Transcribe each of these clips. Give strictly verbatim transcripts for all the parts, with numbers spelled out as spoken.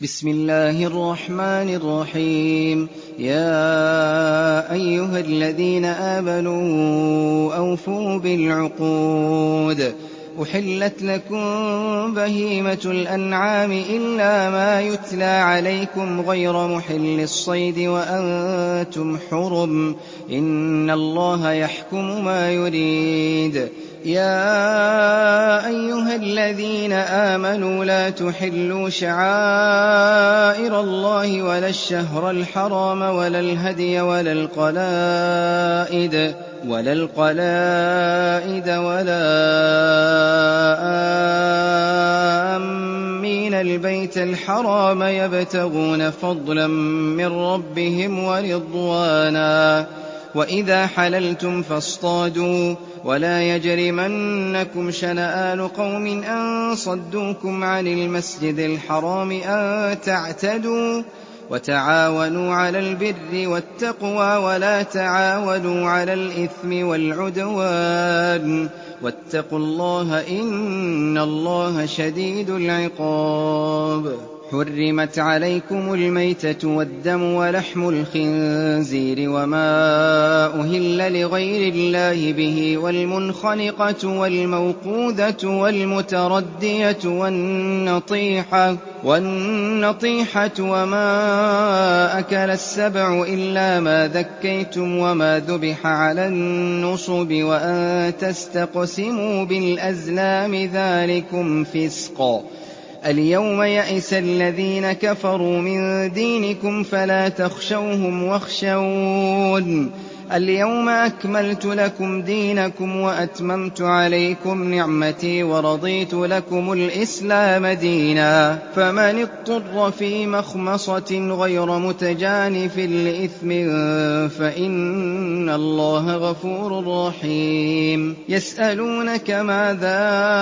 بسم الله الرحمن الرحيم. يا أيها الذين آمنوا أوفوا بالعقود. أحلت لكم بهيمة الأنعام إلا ما يتلى عليكم غير محل الصيد وأنتم حرم، إن الله يحكم ما يريد. يا أيها الذين آمنوا لا تحلوا شعائر الله ولا الشهر الحرام ولا الهدي ولا القلائد ولا القلائد ولا آمين البيت الحرام يبتغون فضلا من ربهم ورضوانا. وإذا حللتم فاصطادوا ولا يجرمنكم شنآن قوم أن صدوكم عن المسجد الحرام أن تعتدوا. وتعاونوا على البر والتقوى ولا تعاونوا على الإثم والعدوان، واتقوا الله إن الله شديد العقاب. حرمت عليكم الميتة والدم ولحم الخنزير وما أهل لغير الله به والمنخنقة والموقوذة والمتردية والنطيحة, والنطيحة وما أكل السبع إلا ما ذكيتم وما ذبح على النصب وأن تستقسموا بالأزلام ذلكم فسق. اليوم يئس الذين كفروا من دينكم فلا تخشوهم واخشون. اليوم أكملت لكم دينكم وأتممت عليكم نعمتي ورضيت لكم الإسلام دينا. فمن اضطر في مخمصة غير متجانف لإثم فإن الله غفور رحيم. يسألونك ماذا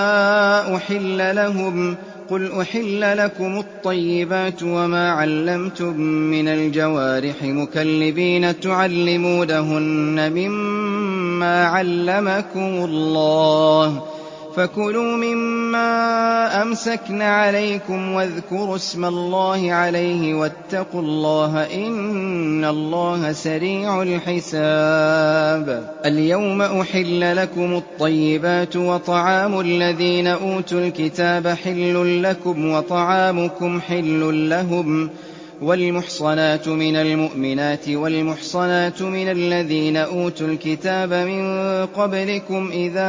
أحل لهم قل أحل لكم الطيبات وما علمتم من الجوارح مكلبين تعلمونهن مما علمكم الله، فكلوا مما أمسكن عليكم واذكروا اسم الله عليه واتقوا الله إن الله سريع الحساب. اليوم أحل لكم الطيبات وطعام الذين أوتوا الكتاب حل لكم وطعامكم حل لهم. والمحصنات من المؤمنات والمحصنات من الذين أوتوا الكتاب من قبلكم إذا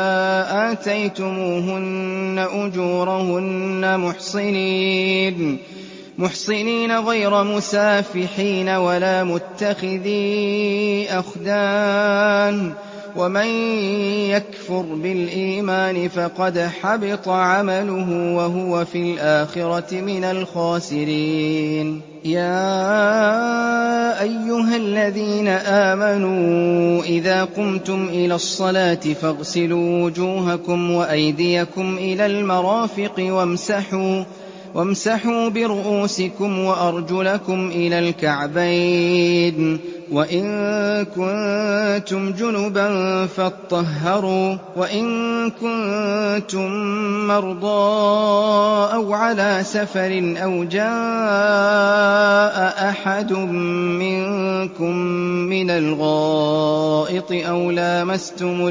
آتيتموهن أجورهن محصنين محصنين غير مسافحين ولا متخذي أخدان. ومن يكفر بالإيمان فقد حبط عمله وهو في الآخرة من الخاسرين. يا أيها الذين آمنوا إذا قمتم إلى الصلاة فاغسلوا وجوهكم وأيديكم إلى المرافق وامسحوا وامسحوا برؤوسكم وأرجلكم إلى الكعبين، وإن كنتم جنبا فاطهروا، وإن كنتم مرضى أو على سفر أو جاء أحد منكم من الغائط أو لامستم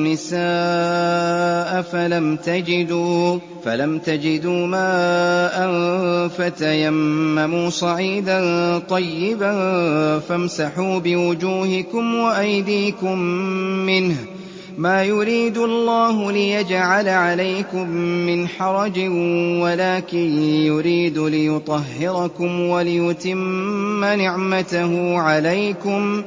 النساء فلم تجدوا فلم تجدوا ماء فتيمموا صعيدا طيبا فامسحوا بوجوهكم وأيديكم منه، ما يريد الله ليجعل عليكم من حرج ولكن يريد ليطهركم وليتم نعمته عليكم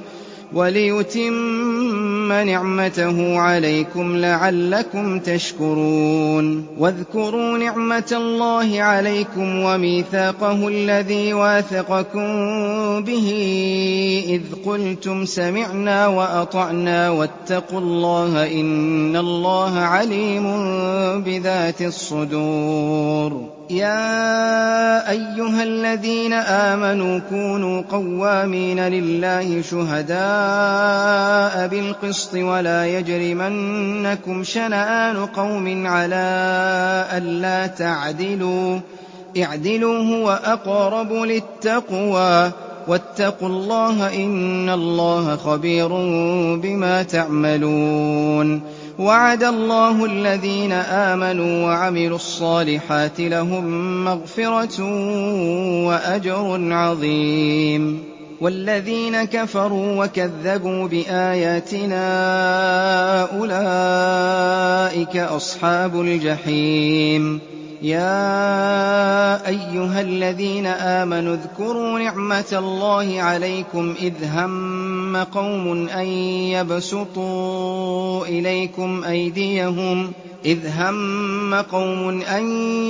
وليتم نعمته عليكم لعلكم تشكرون. واذكروا نعمة الله عليكم وميثاقه الذي واثقكم به إذ قلتم سمعنا وأطعنا واتقوا الله إن الله عليم بذات الصدور. يا أيها الذين آمنوا كونوا قوامين لله شهداء بالقسط ولا يجرمنكم شنآن قوم على ألا تعدلوا اعْدِلُوا هُوَ أَقْرَبُ لِلتَّقْوَىٰ وَاتَّقُوا اللَّهَ إِنَّ اللَّهَ خَبِيرٌ بِمَا تَعْمَلُونَ وَعَدَ اللَّهُ الَّذِينَ آمَنُوا وَعَمِلُوا الصَّالِحَاتِ لَهُم مَّغْفِرَةٌ وَأَجْرٌ عَظِيمٌ وَالَّذِينَ كَفَرُوا وَكَذَّبُوا بِآيَاتِنَا أُولَٰئِكَ أَصْحَابُ الْجَحِيمِ يَا أَيُّهَا الَّذِينَ آمَنُوا اذْكُرُوا نِعْمَةَ اللَّهِ عَلَيْكُمْ إِذْ هَمَّ قَوْمٌ أَن يَبْسُطُوا إِلَيْكُمْ أَيْدِيَهُمْ إذ هم قوم أن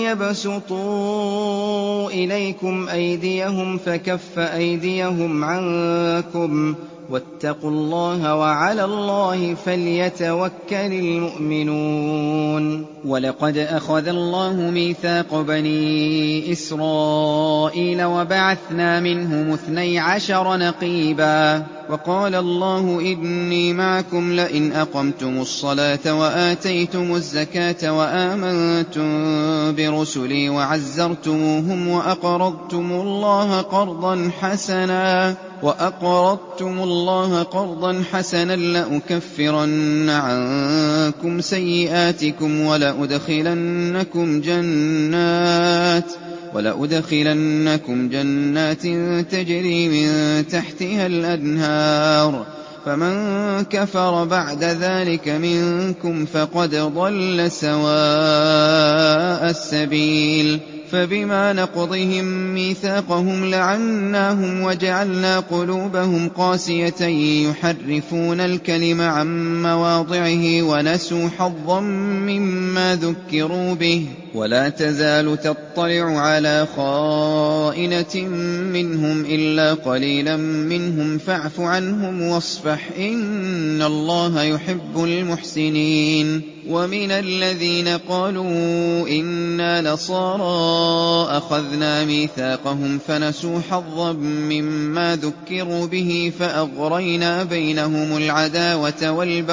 يبسطوا إليكم أيديهم فكف أيديهم عنكم واتقوا الله وعلى الله فليتوكل المؤمنون ولقد أخذ الله ميثاق بني إسرائيل وبعثنا منهم اثني عشر نقيبا وقال الله إني معكم لئن أقمتم الصلاة وآتيتم الزكاة وآمنتم برسلي وعزرتموهم وأقرضتم الله قرضا حسنا وأقرضتم الله قرضا حسنا لأكفرن عنكم سيئاتكم ولأدخلنكم جنات ولأدخلنكم جنات تجري من تحتها الأنهار فمن كفر بعد ذلك منكم فقد ضل سواء السبيل فبما نقضهم ميثاقهم لعناهم وجعلنا قلوبهم قاسية يحرفون الكلم عن مواضعه ونسوا حظا مما ذكروا به ولا تزال تطلع على خائنة منهم إلا قليلا منهم فاعف عنهم واصفح إن الله يحب المحسنين ومن الذين قالوا إنا نصارى أخذنا ميثاقهم فنسوا حظا مما ذكروا به فأغرينا بينهم العداوة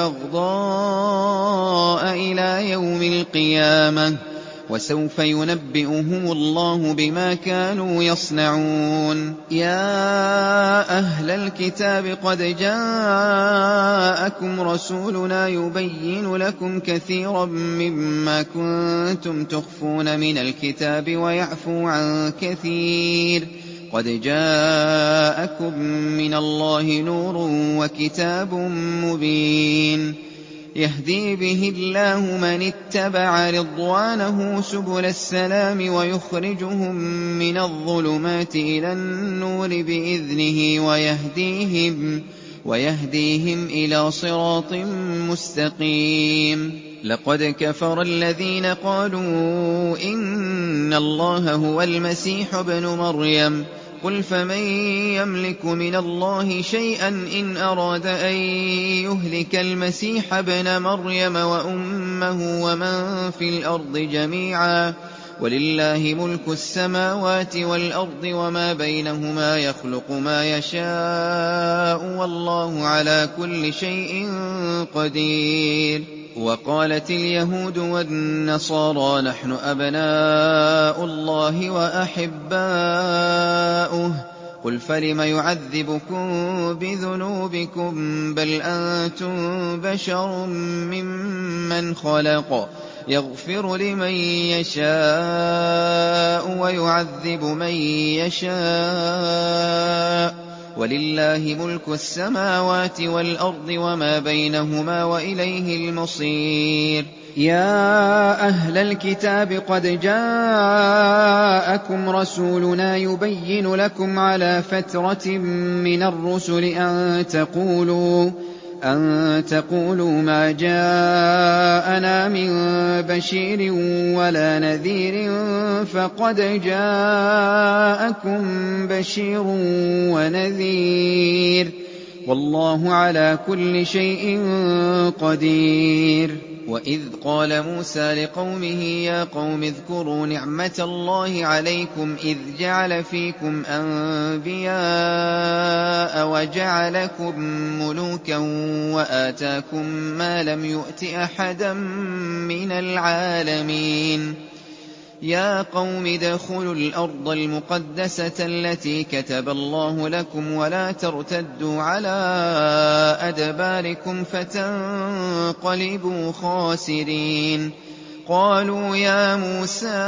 والبغضاء إلى يوم القيامة وسوف ينبئهم الله بما كانوا يصنعون يا أهل الكتاب قد جاءكم رسولنا يبين لكم كثيرا مما كنتم تخفون من الكتاب ويعفو عن كثير قد جاءكم من الله نور وكتاب مبين يهدي به الله من اتبع رضوانه سبل السلام ويخرجهم من الظلمات إلى النور بإذنه ويهديهم, ويهديهم إلى صراط مستقيم لقد كفر الذين قالوا إن الله هو المسيح ابن مريم قل فمن يملك من الله شيئا إن أراد أن يهلك المسيح ابن مريم وأمه ومن في الأرض جميعا ولله ملك السماوات والأرض وما بينهما يخلق ما يشاء والله على كل شيء قدير وقالت اليهود والنصارى نحن أبناء الله وأحباؤه قل فلم يعذبكم بذنوبكم بل أنتم بشر ممن خلق يغفر لمن يشاء ويعذب من يشاء ولله ملك السماوات والأرض وما بينهما وإليه المصير يا أهل الكتاب قد جاءكم رسولنا يبين لكم على فترة من الرسل أن تقولوا أن تقولوا ما جاءنا من بشير ولا نذير فقد جاءكم بشير ونذير والله على كل شيء قدير وإذ قال موسى لقومه يا قوم اذكروا نعمة الله عليكم إذ جعل فيكم أنبياء وجعلكم ملوكا وآتاكم ما لم يؤت أحدا من العالمين يَا قَوْمِ ادْخُلُوا الْأَرْضَ الْمُقَدَّسَةَ الَّتِي كَتَبَ اللَّهُ لَكُمْ وَلَا تَرْتَدُّوا عَلَىٰ أَدْبَارِكُمْ فَتَنقَلِبُوا خَاسِرِينَ قَالُوا يَا مُوسَىٰ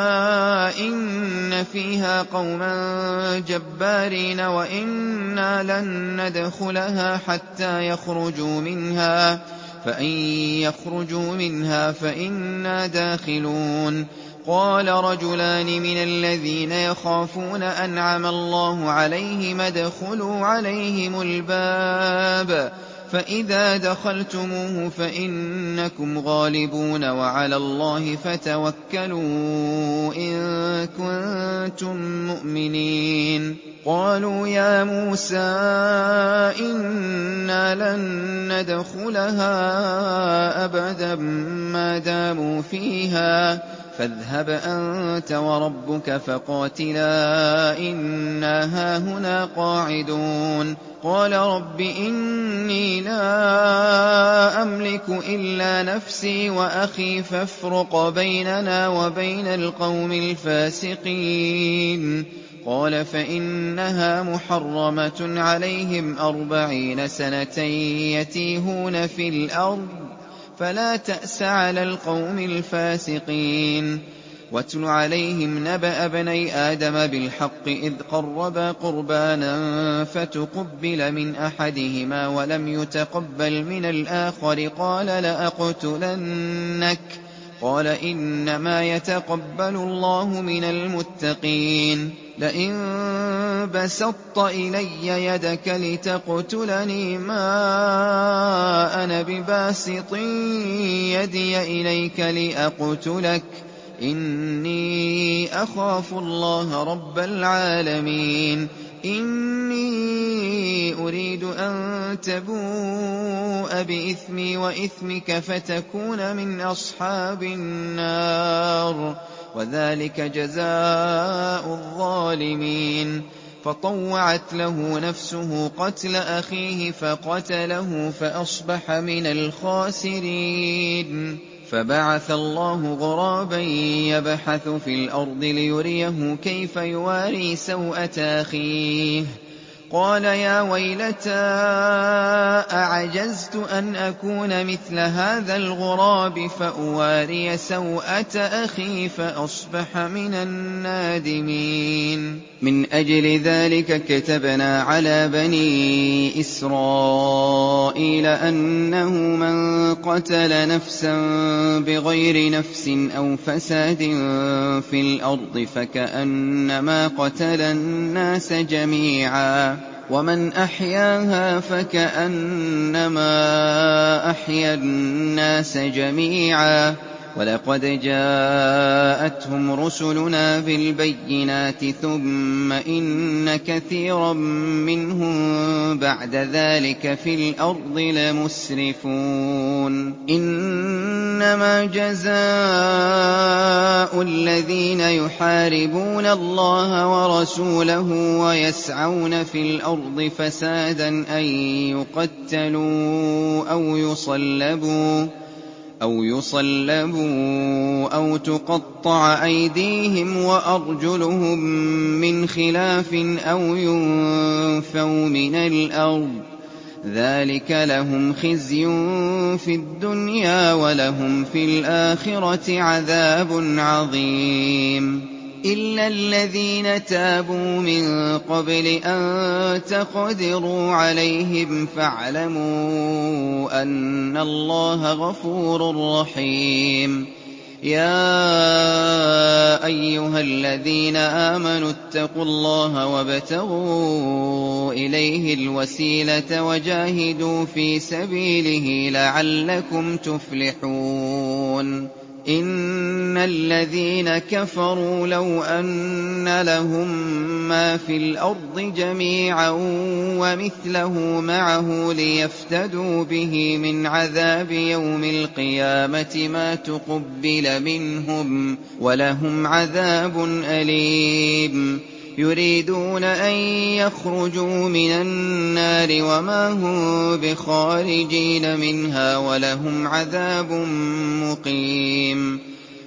إِنَّ فِيهَا قَوْمًا جَبَّارِينَ وَإِنَّا لَن نَّدْخُلَهَا حَتَّىٰ يَخْرُجُوا مِنْهَا فَإِن يَخْرُجُوا مِنْهَا فَإِنَّا دَاخِلُونَ قَالَ رَجُلَانِ مِنَ الَّذِينَ يَخَافُونَ أَنْعَمَ اللَّهُ عَلَيْهِمْ ادْخُلُوا عَلَيْهِمُ الْبَابَ فَإِذَا دَخَلْتُمُوهُ فَإِنَّكُمْ غَالِبُونَ وَعَلَى اللَّهِ فَتَوَكَّلُوا إِن كُنتُم مُّؤْمِنِينَ قَالُوا يَا مُوسَىٰ إِنَّا لَن نَّدْخُلَهَا أَبَدًا مَّا دَامُوا فِيهَا فَاذْهَبْ أَنتَ وَرَبُّكَ فَقَاتِلَا إِنَّا هَاهُنَا قَاعِدُونَ قَالَ رَبِّ إِنِّي لَا أَمْلِكُ إِلَّا نَفْسِي وَأَخِي فَافْرُقْ بَيْنَنَا وَبَيْنَ الْقَوْمِ الْفَاسِقِينَ قَالَ فَإِنَّهَا مُحَرَّمَةٌ عَلَيْهِمْ أَرْبَعِينَ سَنَةً يَتِيهُونَ فِي الْأَرْضِ فَلَا تَأْسَ عَلَى الْقَوْمِ الْفَاسِقِينَ وَاتْلُ عَلَيْهِمْ نَبَأَ ابْنَيْ آدَمَ بِالْحَقِّ إِذْ قَرَّبَا قُرْبَانًا فَتُقُبِّلَ مِنْ أَحَدِهِمَا وَلَمْ يُتَقَبَّلْ مِنَ الْآخَرِ قَالَ لَأَقْتُلَنَّكَ قَالَ إِنَّمَا يَتَقَبَّلُ اللَّهُ مِنَ الْمُتَّقِينَ لَئِن بَسَطتَ إِلَيَّ يَدَكَ لِتَقْتُلَنِي مَا أَنَا بِبَاسِطٍ يَدِيَ إِلَيْكَ لِأَقْتُلَكَ إِنِّي أَخَافُ اللَّهَ رَبَّ الْعَالَمِينَ إِنِّي أُرِيدُ أَن تَبُوءَ بِإِثْمِي وَإِثْمِكَ فَتَكُونَ مِنْ أَصْحَابِ النَّارِ وَذَٰلِكَ جَزَاءُ الظَّالِمِينَ فَطَوَّعَتْ لَهُ نَفْسُهُ قَتْلَ أَخِيهِ فَقَتَلَهُ فَأَصْبَحَ مِنَ الْخَاسِرِينَ فَبَعَثَ اللَّهُ غُرَابًا يَبْحَثُ فِي الْأَرْضِ لِيُرِيَهُ كَيْفَ يُوَارِي سَوْءَةَ أَخِيهِ قَالَ يَا وَيْلَتَا أَعَجَزْتُ أَنْ أَكُونَ مِثْلَ هَٰذَا الْغُرَابِ فَأُوَارِيَ سَوْءَةَ أَخِي فَأَصْبَحَ مِنَ النَّادِمِينَ مِنْ أَجْلِ ذَٰلِكَ كَتَبْنَا عَلَىٰ بَنِي إِسْرَائِيلَ أَنَّهُ مَن قَتَلَ نَفْسًا بِغَيْرِ نَفْسٍ أَوْ فَسَادٍ فِي الْأَرْضِ فَكَأَنَّمَا قَتَلَ النَّاسَ جَمِيعًا وَمَنْ أَحْيَاهَا فَكَأَنَّمَا أَحْيَا النَّاسَ جَمِيعًا وَلَقَدْ جَاءَتْهُمْ رُسُلُنَا بِالْبَيِّنَاتِ ثُمَّ إِنَّ كَثِيرًا مِّنْهُم بَعْدَ ذَٰلِكَ فِي الْأَرْضِ لَمُسْرِفُونَ إِنَّمَا جَزَاءُ الَّذِينَ يُحَارِبُونَ اللَّهَ وَرَسُولَهُ وَيَسْعَوْنَ فِي الْأَرْضِ فَسَادًا أَن يُقَتَّلُوا أَوْ يُصَلَّبُوا أَوْ يُصَلَّبُوا أَوْ تُقَطَّعَ أَيْدِيهِمْ وَأَرْجُلُهُم مِّنْ خِلَافٍ أَوْ يُنفَوْا مِنَ الْأَرْضِ ۚ ذَٰلِكَ لَهُمْ خِزْيٌ فِي الدُّنْيَا وَلَهُمْ فِي الْآخِرَةِ عَذَابٌ عَظِيمٌ إِلَّا الَّذِينَ تَابُوا مِن قَبْلِ أَن تَقْدِرُوا عَلَيْهِمْ فَاعْلَمُوا أَنَّ اللَّهَ غَفُورٌ رَّحِيمٌ يَا أَيُّهَا الَّذِينَ آمَنُوا اتَّقُوا اللَّهَ وَابْتَغُوا إِلَيْهِ الْوَسِيلَةَ وَجَاهِدُوا فِي سَبِيلِهِ لَعَلَّكُمْ تُفْلِحُونَ إِنَّ الَّذِينَ كَفَرُوا لَوْ أَنَّ لَهُم مَّا فِي الْأَرْضِ جَمِيعًا وَمِثْلَهُ مَعَهُ لِيَفْتَدُوا بِهِ مِنْ عَذَابِ يَوْمِ الْقِيَامَةِ مَا تُقُبِّلَ مِنْهُمْ وَلَهُمْ عَذَابٌ أَلِيمٌ يُرِيدُونَ أَن يَخْرُجُوا مِنَ النَّارِ وَمَا هُم بِخَارِجِينَ مِنْهَا وَلَهُمْ عَذَابٌ مُّقِيمٌ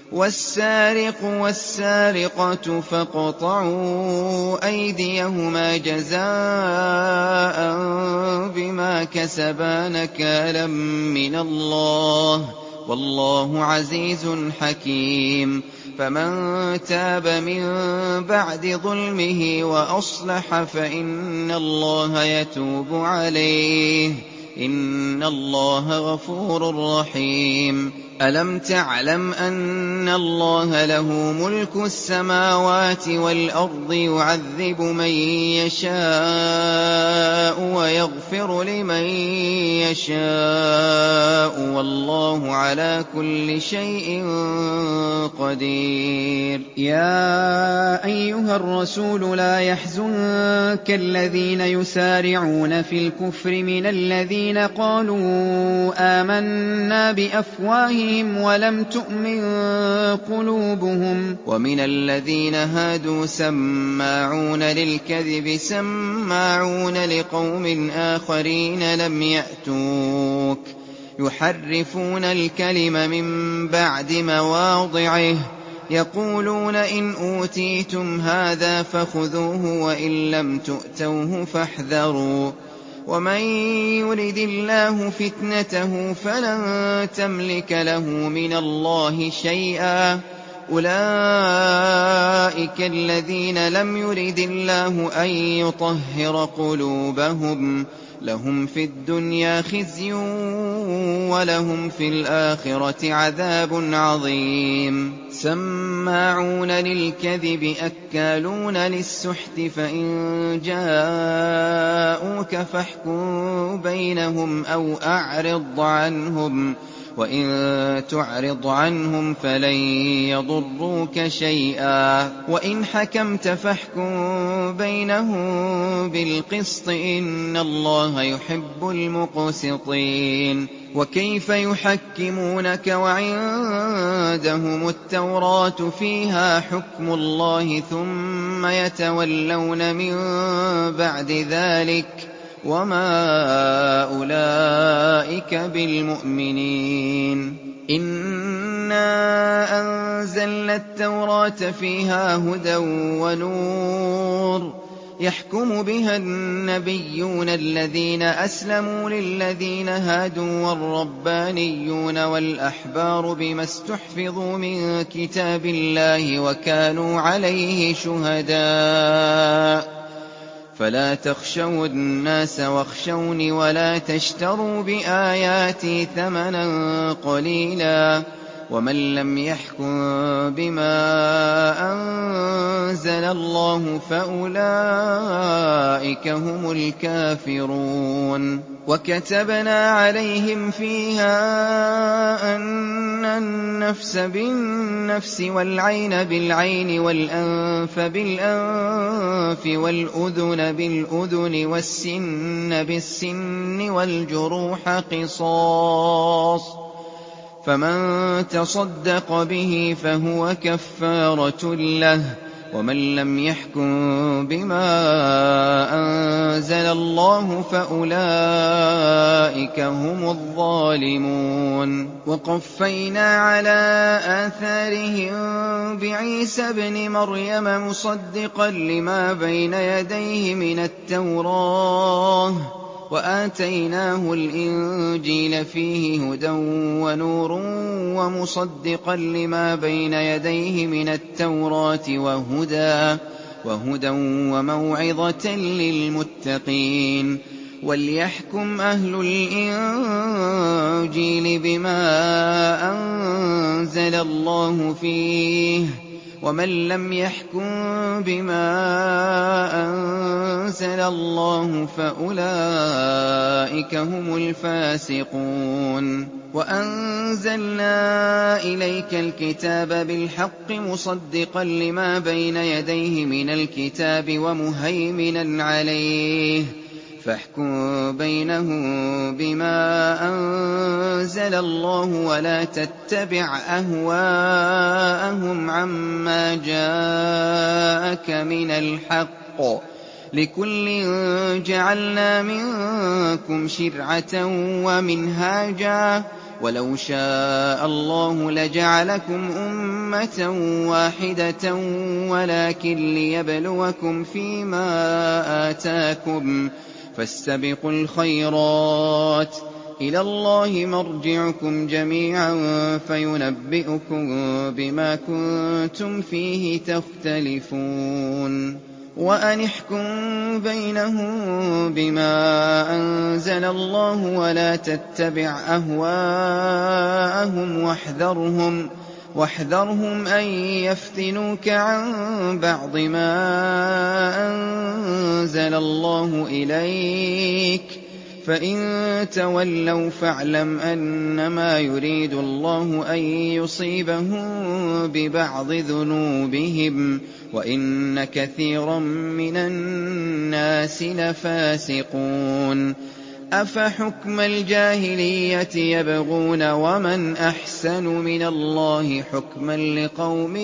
وَالسَّارِقُ وَالسَّارِقَةُ فَاقْطَعُوا أَيْدِيَهُمَا جَزَاءً بِمَا كَسَبَا نَكَالًا مِّنَ اللَّهِ ۗ وَاللَّهُ عَزِيزٌ حَكِيمٌ. فَمَن تَابَ مِن بَعْدِ ظُلْمِهِ وَأَصْلَحَ فَإِنَّ اللَّهَ يَتُوبُ عَلَيْهِ ۗ إِنَّ اللَّهَ غَفُورٌ رَّحِيمٌ. أَلَمْ تَعْلَمْ أَنَّ اللَّهَ لَهُ مُلْكُ السَّمَاوَاتِ وَالْأَرْضِ يُعَذِّبُ مَن يَشَاءُ وَيَغْفِرُ لِمَن يَشَاءُ ۗ وَاللَّهُ عَلَىٰ كُلِّ شَيْءٍ قَدِيرٌ. يَا أَيُّهَا الرَّسُولُ لَا يَحْزُنكَ الَّذِينَ يُسَارِعُونَ فِي الْكُفْرِ مِنَ الَّذِينَ قَالُوا آمَنَّا بِأَفْوَاهِهِمْ وَلَمْ تُؤْمِن قُلُوبُهُمْ ۛ وَمِنَ الَّذِينَ هَادُوا سَمَّاعُونَ لِلْكَذِبِ سَمَّاعُونَ لِقَوْمٍ آخَرِينَ لَمْ يَأْتُوكَ ۖ يُحَرِّفُونَ الْكَلِمَ مِن بَعْدِ مَوَاضِعِهِ ۖ يَقُولُونَ إِنْ أُوتِيتُمْ هَٰذَا فَخُذُوهُ وَإِن لَّمْ تُؤْتَوْهُ فَاحْذَرُوا ۚ وَمَن يُرِدِ اللَّهُ فِتْنَتَهُ فَلَن تَمْلِكَ لَهُ مِنَ اللَّهِ شَيْئًا ۚ أُولَٰئِكَ الَّذِينَ لَمْ يُرِدِ اللَّهُ أَن يُطَهِّرَ قُلُوبَهُمْ ۚ لَهُمْ فِي الدُّنْيَا خِزْيٌ وَلَهُمْ فِي الْآخِرَةِ عَذَابٌ عَظِيمٌ. سَمَّاعُونَ لِلْكَذِبِ أَكَّالُونَ لِلسُّحْتِ ۚ فَإِن جَاءُوكَ فَاحْكُم بَيْنَهُمْ أَوْ أَعْرِضْ عَنْهُمْ ۖ وَإِن تُعْرِضْ عَنْهُمْ فَلَن يَضُرُّوكَ شَيْئًا ۖ وَإِنْ حَكَمْتَ فَاحْكُم بَيْنَهُم بِالْقِسْطِ ۚ إِنَّ اللَّهَ يُحِبُّ الْمُقْسِطِينَ. وَكَيْفَ يُحَكِّمُونَكَ وَعِندَهُمُ التَّوْرَاةُ فِيهَا حُكْمُ اللَّهِ ثُمَّ يَتَوَلَّوْنَ مِن بَعْدِ ذَٰلِكَ ۚ وَمَا أُولَٰئِكَ بِالْمُؤْمِنِينَ. إِنَّا أَنزَلْنَا التَّوْرَاةَ فِيهَا هُدًى وَنُورٌ ۚ يَحْكُمُ بِهَا النَّبِيُّونَ الَّذِينَ أَسْلَمُوا لِلَّذِينَ هَادُوا وَالرَّبَّانِيُّونَ وَالْأَحْبَارُ بِمَا اسْتُحْفِظُوا مِن كِتَابِ اللَّهِ وَكَانُوا عَلَيْهِ شُهَدَاءَ ۚ فَلَا تَخْشَوُا النَّاسَ وَاخْشَوْنِ وَلَا تَشْتَرُوا بِآيَاتِي ثَمَنًا قَلِيلًا ۚ وَمَن لَّمْ يَحْكُم بِمَا أَنزَلَ اللَّهُ فَأُولَٰئِكَ هُمُ الْكَافِرُونَ. وَكَتَبْنَا عَلَيْهِمْ فِيهَا أَنَّ النَّفْسَ بِالنَّفْسِ وَالْعَيْنَ بِالْعَيْنِ وَالْأَنفَ بِالْأَنفِ وَالْأُذُنَ بِالْأُذُنِ وَالسِّنَّ بِالسِّنِّ وَالْجُرُوحَ قِصَاصٌ ۚ فَمَن تَصَدَّقَ بِهِ فَهُوَ كَفَّارَةٌ لَّهُ ۚ وَمَن لَّمْ يَحْكُم بِمَا أَنزَلَ اللَّهُ فَأُولَٰئِكَ هُمُ الظَّالِمُونَ. وَقَفَّيْنَا عَلَىٰ آثَارِهِم بِعِيسَى ابْنِ مَرْيَمَ مُصَدِّقًا لِّمَا بَيْنَ يَدَيْهِ مِنَ التَّوْرَاةِ ۖ وَآتَيْنَاهُ الْإِنجِيلَ فِيهِ هُدًى وَنُورٌ وَمُصَدِّقًا لِّمَا بَيْنَ يَدَيْهِ مِنَ التَّوْرَاةِ وَهُدًى وَمَوْعِظَةً لِّلْمُتَّقِينَ. وَلْيَحْكُمْ أَهْلُ الْإِنجِيلِ بِمَا أَنزَلَ اللَّهُ فِيهِ ۚ وَمَن لَّمْ يَحْكُم بِمَا أَنزَلَ اللَّهُ فَأُولَٰئِكَ هُمُ الْفَاسِقُونَ. وَأَنزَلْنَا إِلَيْكَ الْكِتَابَ بِالْحَقِّ مُصَدِّقًا لِّمَا بَيْنَ يَدَيْهِ مِنَ الْكِتَابِ وَمُهَيْمِنًا عَلَيْهِ ۖ فاحكم بينهم بما أنزل الله ولا تتبع أهواءهم عما جاءك من الحق ۚ لكل جعلنا منكم شرعة ومنهاجا وَلَوْ شَاءَ اللَّهُ لَجَعَلَكُمْ أُمَّةً وَاحِدَةً وَلَٰكِن لِّيَبْلُوَكُمْ فِي مَا آتَاكُمْ ۖ فَاسْتَبِقُوا الْخَيْرَاتِ ۚ إِلَى اللَّهِ مَرْجِعُكُمْ جَمِيعًا فَيُنَبِّئُكُم بِمَا كُنتُمْ فِيهِ تَخْتَلِفُونَ وَأَنِ احْكُم بَيْنَهُم بِمَا أَنزَلَ اللَّهُ وَلَا تَتَّبِعْ أَهْوَاءَهُمْ وَاحْذَرْهُمْ أَن يَفْتِنُوكَ عَن بَعْضِ مَا أَنزَلَ اللَّهُ إِلَيْكَ ۖ فَإِن تَوَلَّوْا فَاعْلَمْ أَنَّمَا يُرِيدُ اللَّهُ أَن يُصِيبَهُم بِبَعْضِ ذُنُوبِهِمْ ۗ وَإِنَّ كَثِيرًا مِّنَ النَّاسِ لَفَاسِقُونَ أَفَحُكْمَ الْجَاهِلِيَّةِ يَبْغُونَ وَمَنْ أَحْسَنُ مِنَ اللَّهِ حُكْمًا لِّقَوْمٍ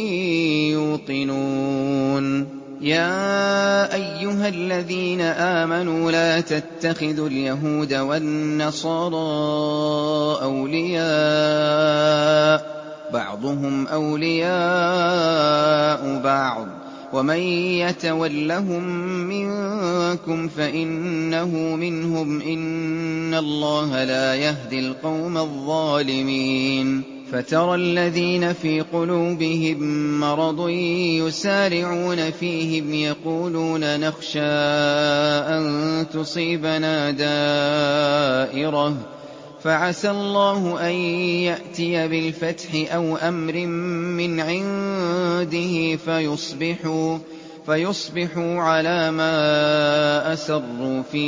يُوقِنُونَ يَا أَيُّهَا الَّذِينَ آمَنُوا لَا تَتَّخِذُوا الْيَهُودَ وَالنَّصَارَىٰ أَوْلِيَاءَ ۘ بَعْضُهُمْ أَوْلِيَاءُ بَعْضٍ ۚ وَمَن يَتَوَلَّهُم مِّنكُمْ فَإِنَّهُ مِنْهُمْ ۗ إِنَّ اللَّهَ لَا يَهْدِي الْقَوْمَ الظَّالِمِينَ فَتَرَى الَّذِينَ فِي قُلُوبِهِم مَّرَضٌ يُسَارِعُونَ فِيهِمْ يَقُولُونَ نَخْشَىٰ أَن تُصِيبَنَا دَائِرَةٌ ۚ فَعَسَى اللَّهُ أَن يَأْتِيَ بِالْفَتْحِ أَوْ أَمْرٍ مِّنْ عِندِهِ فَيُصْبِحُوا عَلَىٰ مَا أَسَرُّوا فِي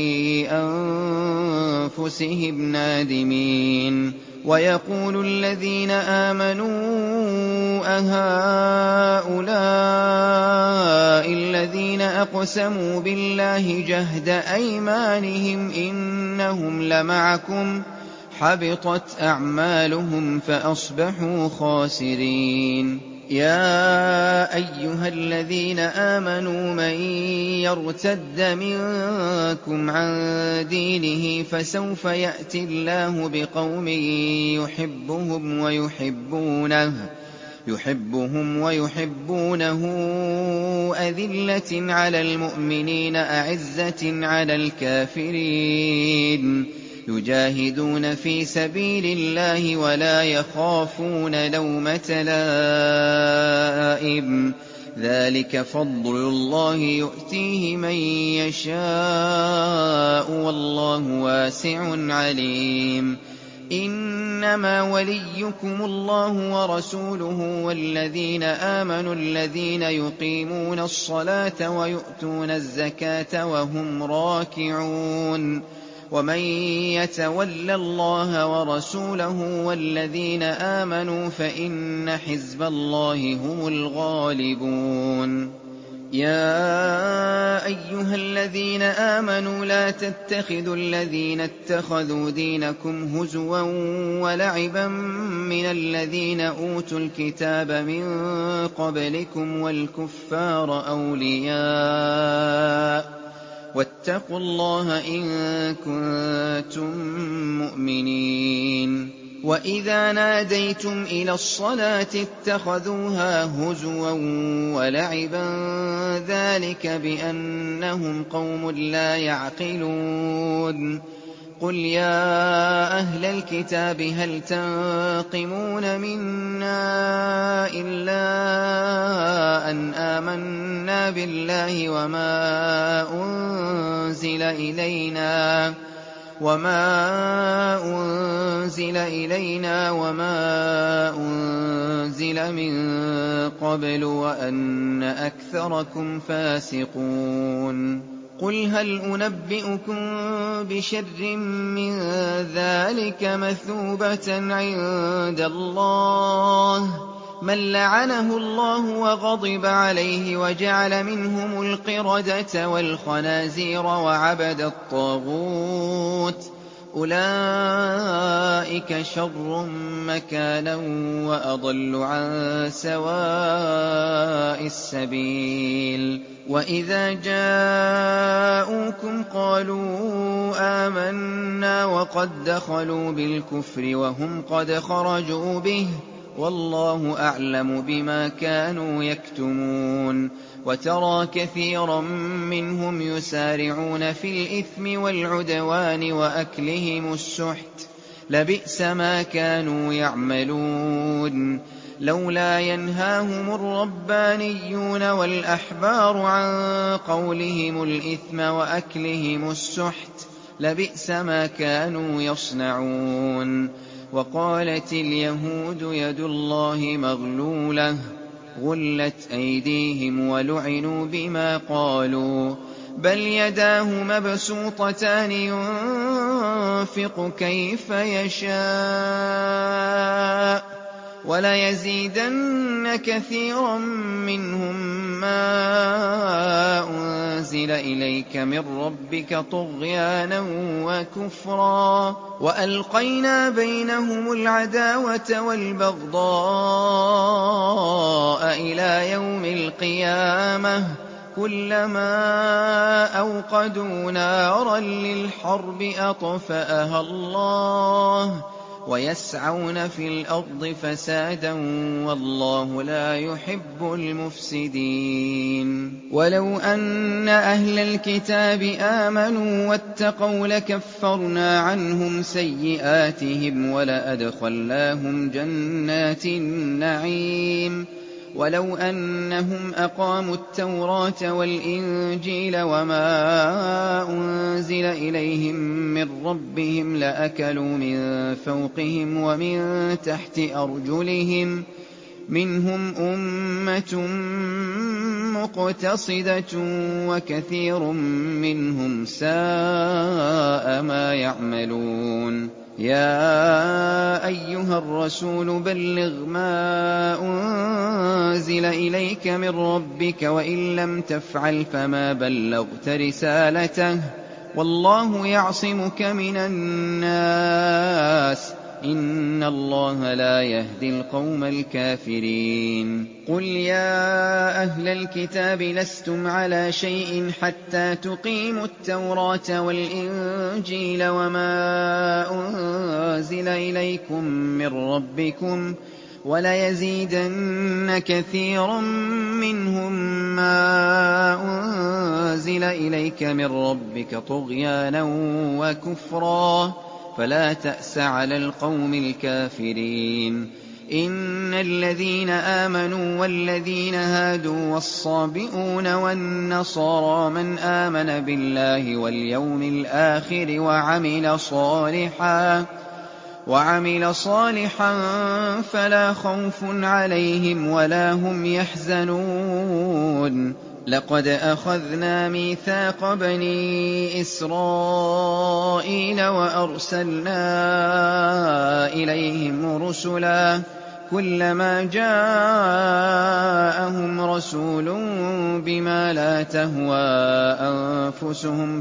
أَنفُسِهِمْ نَادِمِينَ وَيَقُولُ الَّذِينَ آمَنُوا أَهَٰؤُلَاءِ الَّذِينَ أَقْسَمُوا بِاللَّهِ جَهْدَ أَيْمَانِهِمْ إِنَّهُمْ لَمَعَكُمْ ۚ حَبِطَتْ أَعْمَالُهُمْ فَأَصْبَحُوا خَاسِرِينَ يَا أَيُّهَا الَّذِينَ آمَنُوا مَن يَرْتَدَّ مِنكُمْ عَن دِينِهِ فَسَوْفَ يَأْتِي اللَّهُ بِقَوْمٍ يُحِبُّهُمْ وَيُحِبُّونَهُ أَذِلَّةٍ عَلَى الْمُؤْمِنِينَ أَعِزَّةٍ عَلَى الْكَافِرِينَ يُجَاهِدُونَ فِي سَبِيلِ اللَّهِ وَلَا يَخَافُونَ لَوْمَةَ لَائِمٍ ۚ ذَٰلِكَ فَضْلُ اللَّهِ يُؤْتِيهِ مَن يَشَاءُ ۚ وَاللَّهُ وَاسِعٌ عَلِيمٌ إِنَّمَا وَلِيُّكُمُ اللَّهُ وَرَسُولُهُ وَالَّذِينَ آمَنُوا الَّذِينَ يُقِيمُونَ الصَّلَاةَ وَيُؤْتُونَ الزَّكَاةَ وَهُمْ رَاكِعُونَ وَمَن يَتَوَلَّ اللَّهَ وَرَسُولَهُ وَالَّذِينَ آمَنُوا فَإِنَّ حِزْبَ اللَّهِ هُمُ الْغَالِبُونَ يَا أَيُّهَا الَّذِينَ آمَنُوا لَا تَتَّخِذُوا الَّذِينَ اتَّخَذُوا دِينَكُمْ هُزُوًا وَلَعِبًا مِّنَ الَّذِينَ أُوتُوا الْكِتَابَ مِن قَبْلِكُمْ وَالْكُفَّارَ أَوْلِيَاءَ ۚ وَاتَّقُوا اللَّهَ إِن كُنتُم مُّؤْمِنِينَ وَإِذَا نَادَيْتُمْ إِلَى الصَّلَاةِ اتَّخَذُوهَا هُزُوًا وَلَعِبًا ۚ ذَٰلِكَ بِأَنَّهُمْ قَوْمٌ لَّا يَعْقِلُونَ قُلْ يَا أَهْلَ الْكِتَابِ هَلْ تَنقِمُونَ مِنَّا إِلَّا أَنْ آمَنَّا بِاللَّهِ وَمَا أُنزِلَ إِلَيْنَا وَمَا أُنزِلَ مِن قَبْلُ وَأَنَّ أَكْثَرَكُمْ فَاسِقُونَ قُلْ هَلْ أُنَبِّئُكُم بِشَرٍّ مِّن ذَٰلِكَ مَثُوبَةً عِندَ اللَّهِ ۚ مَن لَّعَنَهُ اللَّهُ وَغَضِبَ عَلَيْهِ وَجَعَلَ مِنْهُمُ الْقِرَدَةَ وَالْخَنَازِيرَ وَعَبَدَ الطَّاغُوتَ ۚ أُولَٰئِكَ شَرٌّ مَّكَانًا وَأَضَلُّ عَن سَوَاءِ السَّبِيلِ وَإِذَا جَاءُوكُمْ قَالُوا آمَنَّا وَقَدْ دَخَلُوا بِالْكُفْرِ وَهُمْ قَدْ خَرَجُوا بِهِ ۚ وَاللَّهُ أَعْلَمُ بِمَا كَانُوا يَكْتُمُونَ وَتَرَىٰ كَثِيرًا مِّنْهُمْ يُسَارِعُونَ فِي الْإِثْمِ وَالْعُدْوَانِ وَأَكْلِهِمُ السُّحْتَ ۚ لَبِئْسَ مَا كَانُوا يَعْمَلُونَ لَوْلَا يَنْهَاهُمُ الرَّبَّانِيُّونَ وَالْأَحْبَارُ عَن قَوْلِهِمُ الْإِثْمَ وَأَكْلِهِمُ السُّحْتَ لَبِئْسَ مَا كَانُوا يَصْنَعُونَ وَقَالَتِ الْيَهُودُ يَدُ اللَّهِ مَغْلُولَةٌ غُلَّتْ أَيْدِيهِمْ وَلُعِنُوا بِمَا قَالُوا بَلْ يَدَاهُ مَبْسُوطَتَانِ يُنفِقُ كَيْفَ يَشَاءُ ۚ وَلَيَزِيدَنَّ كَثِيرًا مِّنْهُم مَّا أُنزِلَ إِلَيْكَ مِن رَّبِّكَ طُغْيَانًا وَكُفْرًا ۖ وَأَلْقَيْنَا بَيْنَهُمُ الْعَدَاوَةَ وَالْبَغْضَاءَ إِلَىٰ يَوْمِ الْقِيَامَةِ ۖ كُلَّمَا أَوْقَدُوا نَارًا لِّلْحَرْبِ أَطْفَأَهَا اللَّهُ ۚ وَيَسْعَوْنَ فِي الْأَرْضِ فَسَادًا ۚ وَاللَّهُ لَا يُحِبُّ الْمُفْسِدِينَ وَلَوْ أَنَّ أَهْلَ الْكِتَابِ آمَنُوا وَاتَّقَوْا لَكَفَّرْنَا عَنْهُمْ سَيِّئَاتِهِمْ وَلَأَدْخَلْنَاهُمْ جَنَّاتِ النَّعِيمِ وَلَوْ أَنَّهُمْ أَقَامُوا التَّوْرَاةَ وَالْإِنجِيلَ وَمَا أُنزِلَ إِلَيْهِم مِّن رَّبِّهِمْ لَأَكَلُوا مِن فَوْقِهِمْ وَمِن تَحْتِ أَرْجُلِهِم ۚ مِّنْهُمْ أُمَّةٌ مُّقْتَصِدَةٌ وَكَثِيرٌ مِّنْهُمْ سَاءَ مَا يَعْمَلُونَ يَا أَيُّهَا الرَّسُولُ بَلِّغْ مَا أُنزِلَ إِلَيْكَ مِن رَّبِّكَ ۖ وَإِن لَّمْ تَفْعَلْ فَمَا بَلَّغْتَ رِسَالَتَهُ ۚ وَاللَّهُ يَعْصِمُكَ مِنَ النَّاسِ ۗ إِنَّ اللَّهَ لَا يَهْدِي الْقَوْمَ الْكَافِرِينَ قُلْ يَا أَهْلَ الْكِتَابِ لَسْتُمْ عَلَىٰ شَيْءٍ حَتَّىٰ تُقِيمُوا التَّوْرَاةَ وَالْإِنجِيلَ وَمَا أُنزِلَ إِلَيْكُم مِّن رَّبِّكُمْ ۗ وَلَيَزِيدَنَّ كَثِيرًا مِّنْهُم مَّا أُنزِلَ إِلَيْكَ مِن رَّبِّكَ طُغْيَانًا وَكُفْرًا ۖ فَلَا تَأْسَ عَلَى الْقَوْمِ الْكَافِرِينَ إِنَّ الَّذِينَ آمَنُوا وَالَّذِينَ هَادُوا وَالصَّابِئُونَ وَالنَّصَارَىٰ مَنْ آمَنَ بِاللَّهِ وَالْيَوْمِ الْآخِرِ وَعَمِلَ صَالِحًا فَلَا خَوْفٌ عَلَيْهِمْ وَلَا هُمْ يَحْزَنُونَ لَقَدْ أَخَذْنَا مِيثَاقَ بَنِي إِسْرَائِيلَ وَأَرْسَلْنَا إِلَيْهِمْ رُسُلًا ۖ كُلَّمَا جَاءَهُمْ رَسُولٌ بِمَا لَا تَهْوَىٰ أَنفُسُهُمْ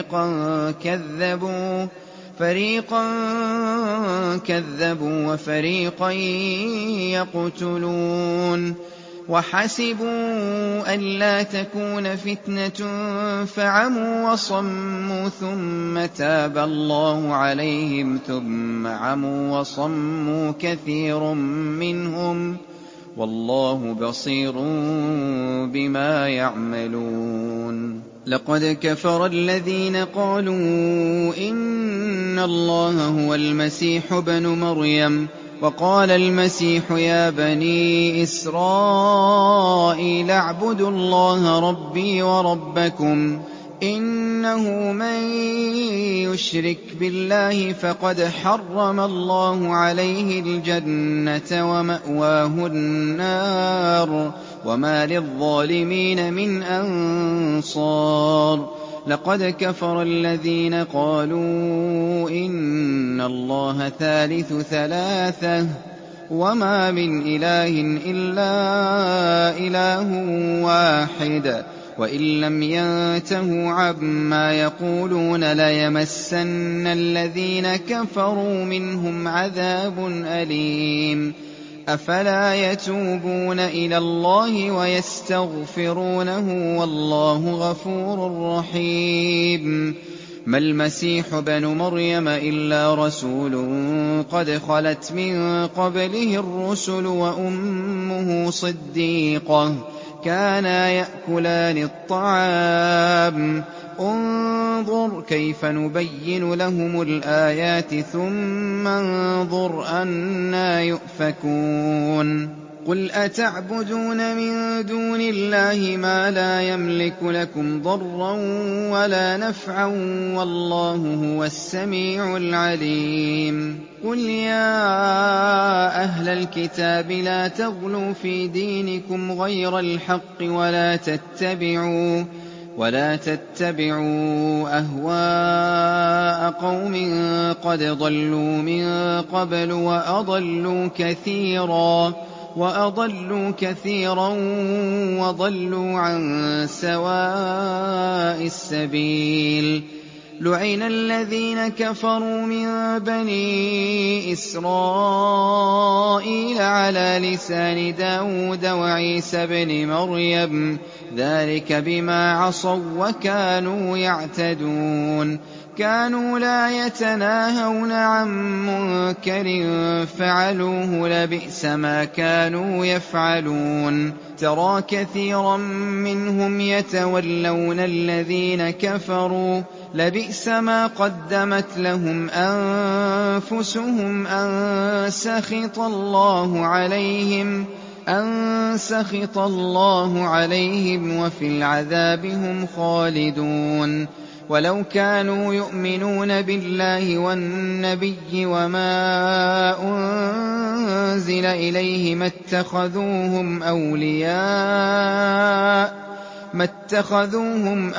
فَرِيقًا كَذَّبُوا وَفَرِيقًا يَقْتُلُونَ وَحَسِبُوا أَلَّا تَكُونَ فِتْنَةٌ فَعَمُوا وَصَمُّوا ثُمَّ تَابَ اللَّهُ عَلَيْهِمْ ثُمَّ عَمُوا وَصَمُّوا كَثِيرٌ مِّنْهُمْ ۚ وَاللَّهُ بَصِيرٌ بِمَا يَعْمَلُونَ لَقَدْ كَفَرَ الَّذِينَ قَالُوا إِنَّ اللَّهَ هُوَ الْمَسِيحُ ابْنُ مَرْيَمَ ۖ وَقَالَ الْمَسِيحُ يَا بَنِي إِسْرَائِيلَ اعْبُدُوا اللَّهَ رَبِّي وَرَبَّكُمْ ۖ إِنَّهُ مَن يُشْرِكْ بِاللَّهِ فَقَدْ حَرَّمَ اللَّهُ عَلَيْهِ الْجَنَّةَ وَمَأْوَاهُ النَّارُ ۖ وَمَا لِلظَّالِمِينَ مِنْ أَنصَارٍ لَقَدْ كَفَرَ الَّذِينَ قَالُوا إِنَّ اللَّهَ ثَالِثُ ثَلَاثَةٍ ۘ وَمَا مِنْ إِلَٰهٍ إِلَّا إِلَٰهٌ وَاحِدٌ ۚ وَإِن لَّمْ يَنتَهُوا عَمَّا يَقُولُونَ لَيَمَسَّنَّ الَّذِينَ كَفَرُوا مِنْهُمْ عَذَابٌ أَلِيمٌ أَفَلَا يَتُوبُونَ إِلَى اللَّهِ وَيَسْتَغْفِرُونَهُ وَاللَّهُ غَفُورٌ رَّحِيمٌ مَا الْمَسِيحُ ابْنُ مَرْيَمَ إِلَّا رَسُولٌ قَدْ خَلَتْ مِن قَبْلِهِ الرُّسُلُ وَأُمُّهُ صِدِّيقَةٌ كَانَا يَأْكُلَانِ الطَّعَامَ انظُرْ كَيْفَ نُبَيِّنُ لَهُمُ الْآيَاتِ ثُمَّ انظُرْ أَنَّىٰ يُؤْفَكُونَ قُلْ أَتَعْبُدُونَ مِن دُونِ اللَّهِ مَا لَا يَمْلِكُ لَكُمْ ضَرًّا وَلَا نَفْعًا وَاللَّهُ هُوَ السَّمِيعُ الْعَلِيمُ قُلْ يَا أَهْلَ الْكِتَابِ لَا تَغْلُوا فِي دِينِكُمْ غَيْرَ الْحَقِّ وَلَا تَتَّبِعُوا ولا تتبعوا أهواء قوم قد ضلوا من قبل وأضلوا كثيرا وأضلوا كثيرا وضلوا عن سواء السبيل لعن الذين كفروا من بني إسرائيل على لسان داود وعيسى بن مريم ذلك بما عصوا وكانوا يعتدون كانوا لا يتناهون عن منكر فعلوه لبئس ما كانوا يفعلون ترى كثيرا منهم يتولون الذين كفروا لبئس ما قدمت لهم أنفسهم أن سخط الله عليهم أن سخط الله عليهم وفي العذاب هم خالدون ولو كانوا يؤمنون بالله والنبي وما أنزل إليه ما اتخذوهم أولياء ما اتخذوهم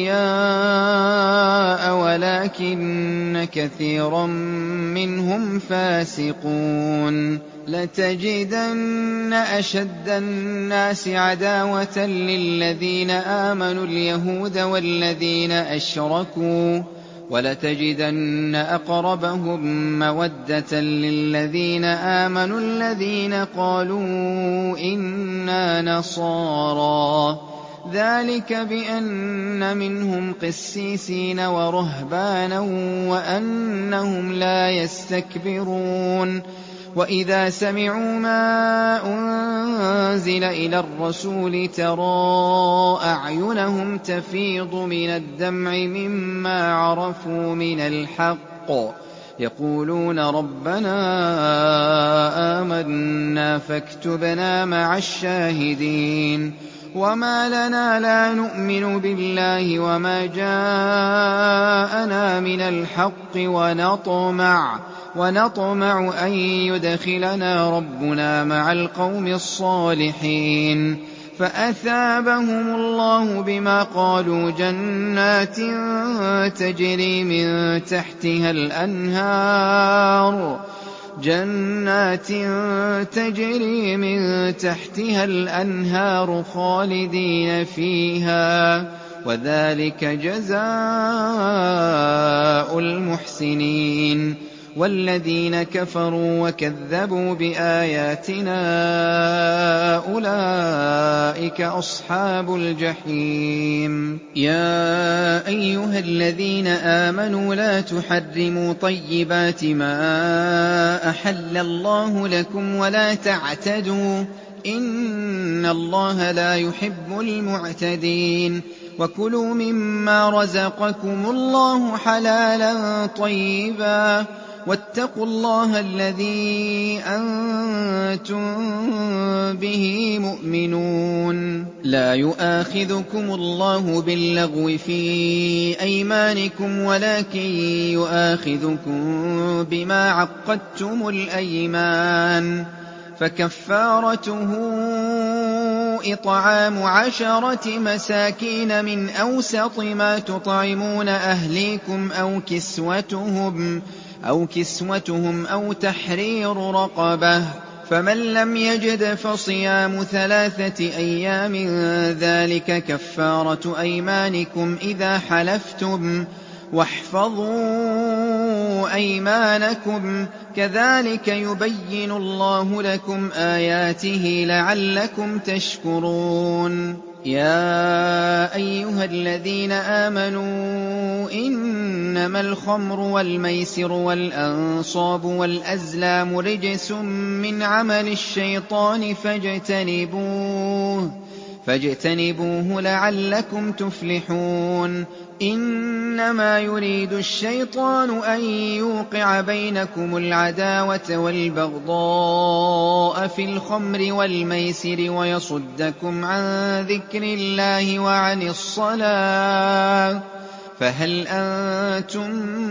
أولياء ولكن كثيرا منهم فاسقون لتجدن أشد الناس عداوة للذين آمنوا اليهود والذين أشركوا ولتجدن أقربهم مودة للذين آمنوا الذين قالوا إنا نصارى ذلك بأن منهم قسيسين ورهبانا وأنهم لا يستكبرون وإذا سمعوا ما أنزل إلى الرسول ترى أعينهم تفيض من الدمع مما عرفوا من الحق يقولون ربنا آمنا فاكتبنا مع الشاهدين وما لنا لا نؤمن بالله وما جاءنا من الحق ونطمع ونطمع أن يدخلنا ربنا مع القوم الصالحين فأثابهم الله بما قالوا جنات تجري من تحتها الأنهار جنات تجري من تحتها الأنهار خالدين فيها وذلك جزاء المحسنين والذين كفروا وكذبوا بآياتنا أولئك أصحاب الجحيم يا أيها الذين آمنوا لا تحرموا طيبات ما أحل الله لكم ولا تعتدوا إن الله لا يحب المعتدين وكلوا مما رزقكم الله حلالا طيبا واتقوا الله الذي أنتم به مؤمنون لا يؤاخذكم الله باللغو في أيمانكم ولكن يؤاخذكم بما عقدتم الأيمان فكفارته إطعام عشرة مساكين من أوسط ما تطعمون أهليكم أو كسوتهم أو كسوتهم أو تحرير رقبة فمن لم يجد فصيام ثلاثة أيام ذلك كفارة أيمانكم إذا حلفتم وَاحْفَظُوا أَيْمَانَكُمْ ۚ كَذَٰلِكَ يُبَيِّنُ اللَّهُ لَكُمْ آيَاتِهِ لَعَلَّكُمْ تَشْكُرُونَ. يَا أَيُّهَا الَّذِينَ آمَنُوا إِنَّمَا الْخَمْرُ وَالْمَيْسِرُ وَالْأَنصَابُ وَالْأَزْلَامُ رِجْسٌ مِّنْ عَمَلِ الشَّيْطَانِ فَاجْتَنِبُوهُ فاجتنبوه لَعَلَّكُمْ تُفْلِحُونَ. إِنَّمَا يُرِيدُ الشَّيْطَانُ أَن يُوقِعَ بَيْنَكُمُ الْعَدَاوَةَ وَالْبَغْضَاءَ فِي الْخَمْرِ وَالْمَيْسِرِ وَيَصُدَّكُمْ عَن ذِكْرِ اللَّهِ وَعَنِ الصَّلَاةِ ۖ فَهَلْ أَنتُم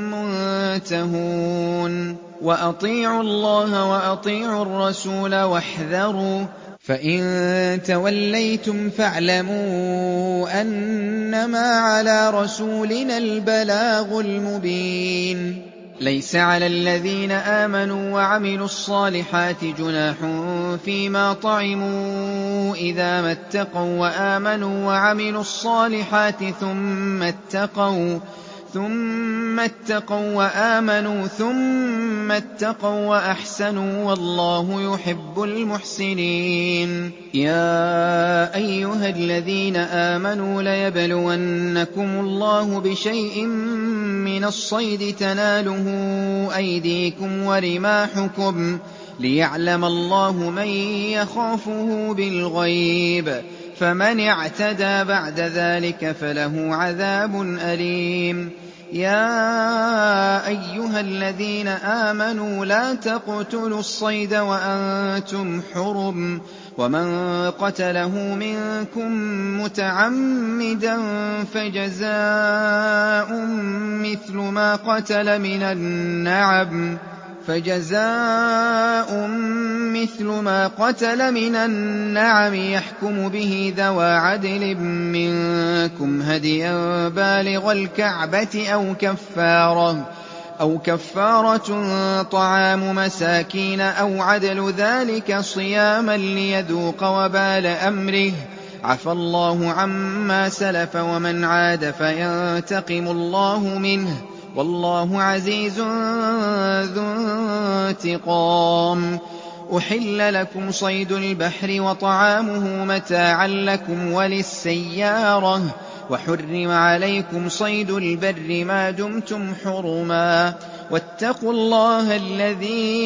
مُّنتَهُونَ. وَأَطِيعُوا اللَّهَ وَأَطِيعُوا الرَّسُولَ وَاحْذَرُوا ۚ فَإِن تَوَلَّيْتُمْ فَاعْلَمُوا أَنَّمَا عَلَىٰ رَسُولِنَا الْبَلَاغُ الْمُبِينُ. لَيْسَ عَلَى الَّذِينَ آمَنُوا وَعَمِلُوا الصَّالِحَاتِ جُنَاحٌ فِيمَا طَعِمُوا إِذَا مَا اتَّقَوا وَّآمَنُوا وَعَمِلُوا الصَّالِحَاتِ ثُمَّ اتَّقَوْا ثُمَّ اتَّقَوا وَّآمَنُوا ثُمَّ اتَّقَوا وَّأَحْسَنُوا وَاللَّهُ يُحِبُّ الْمُحْسِنِينَ. يَا أَيُّهَا الَّذِينَ آمَنُوا لَيَبْلُوَنَّكُمُ اللَّهُ بِشَيْءٍ مِّنَ الصَّيْدِ تَنَالُهُ أَيْدِيكُمْ وَرِمَاحُكُمْ لِيَعْلَمَ اللَّهُ مَن يَخَافُهُ بِالْغَيْبِ ۚ فَمَنِ اعْتَدَىٰ بَعْدَ ذَٰلِكَ فَلَهُ عَذَابٌ أَلِيمٌ. يَا أَيُّهَا الَّذِينَ آمَنُوا لَا تَقْتُلُوا الصَّيْدَ وَأَنتُمْ حُرُمٌ ۚ وَمَن قَتَلَهُ مِنكُم مُّتَعَمِّدًا فَجَزَاءٌ مِّثْلُ مَا قَتَلَ مِنَ النَّعَمِ فَجَزَاءٌ مِّثْلُ مَا قَتَلَ مِنَ النَّعَمِ يَحْكُمُ بِهِ ذَوَا عَدْلٍ مِّنكُمْ هَدْيًا بَالِغَ الْكَعْبَةِ أَوْ كَفَّارَةٌ أَوْ كَفَّارَةٌ طَعَامُ مَسَاكِينَ أَوْ عَدْلُ ذَٰلِكَ صِيَامًا لِّيَذُوقَ وَبَالَ أَمْرِهِ ۗ عَفَا اللَّهُ عَمَّا سَلَفَ وَمَنْ عَادَ فَيَنتَقِمُ اللَّهُ مِنْهُ ۗ وَاللَّهُ عَزِيزٌ ذُو انتِقَامٍ. أُحِلَّ لَكُمْ صَيْدُ الْبَحْرِ وَطَعَامُهُ مَتَاعًا لَّكُمْ وَلِلسَّيَّارَةِ ۖ وَحُرِّمَ عَلَيْكُمْ صَيْدُ الْبَرِّ مَا دُمْتُمْ حُرُمًا ۗ وَاتَّقُوا اللَّهَ الَّذِي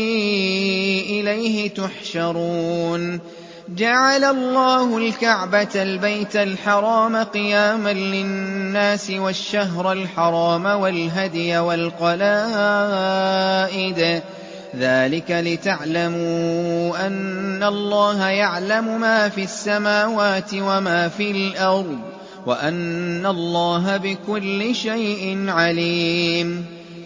إِلَيْهِ تُحْشَرُونَ. جَعَلَ اللَّهُ الْكَعْبَةَ الْبَيْتَ الْحَرَامَ قِيَامًا لِّلنَّاسِ وَالشَّهْرَ الْحَرَامَ وَالْهَدْيَ وَالْقَلَائِدَ ۚ ذَٰلِكَ لِتَعْلَمُوا أَنَّ اللَّهَ يَعْلَمُ مَا فِي السَّمَاوَاتِ وَمَا في الْأَرْضِ ۚ وَأَنَّ اللَّهَ بِكُلِّ شَيْءٍ عَلِيمٌ.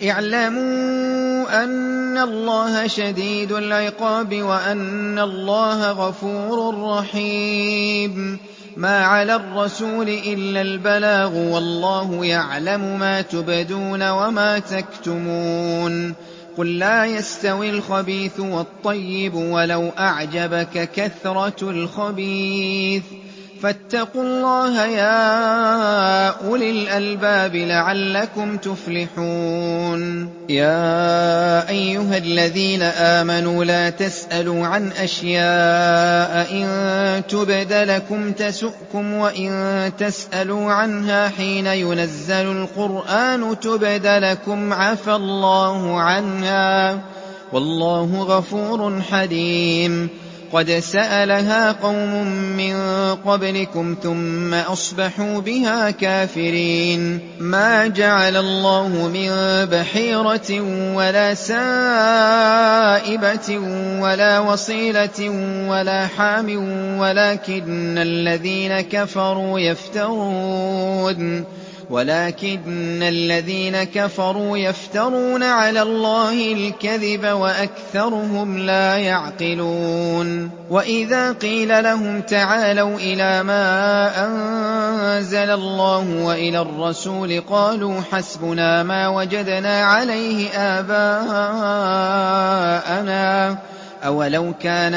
اعْلَمُوا أَنَّ اللَّهَ شَدِيدُ الْعِقَابِ وَأَنَّ اللَّهَ غَفُورٌ رَّحِيمٌ. مَا عَلَى الرَّسُولِ إِلَّا الْبَلَاغُ ۗ وَاللَّهُ يَعْلَمُ مَا تُبْدُونَ وَمَا تَكْتُمُونَ. قُل لَّا يَسْتَوِي الْخَبِيثُ وَالطَّيِّبُ وَلَوْ أَعْجَبَكَ كَثْرَةُ الْخَبِيثِ ۚ فَاتَّقُوا اللَّهَ يَا أُولِي الْأَلْبَابِ لَعَلَّكُمْ تُفْلِحُونَ. يَا أَيُّهَا الَّذِينَ آمَنُوا لَا تَسْأَلُوا عَنْ أَشْيَاءَ إِن تُبْدَ لَكُمْ تَسُؤْكُمْ وَإِن تَسْأَلُوا عَنْهَا حِينَ يُنَزَّلُ الْقُرْآنُ تُبْدَ لَكُمْ عَفَا اللَّهُ عَنْهَا ۗ وَاللَّهُ غَفُورٌ حَلِيمٌ. قَدْ سَأَلَهَا قَوْمٌ مِّن قَبْلِكُمْ ثُمَّ أَصْبَحُوا بِهَا كَافِرِينَ. مَا جَعَلَ اللَّهُ مِن بَحِيرَةٍ وَلَا سَائِبَةٍ وَلَا وَصِيلَةٍ وَلَا حَامٍ وَلَٰكِنَّ الَّذِينَ كَفَرُوا يَفْتَرُونَ وَلَٰكِنَّ الَّذِينَ كَفَرُوا يَفْتَرُونَ عَلَى اللَّهِ الْكَذِبَ وَأَكْثَرُهُمْ لَا يَعْقِلُونَ. وَإِذَا قِيلَ لَهُمْ تَعَالَوْا إِلَىٰ مَا أَنزَلَ اللَّهُ وَإِلَى الرَّسُولِ قَالُوا حَسْبُنَا مَا وَجَدْنَا عَلَيْهِ آبَاءَنَا ۚ أَوَلَوْ كَانَ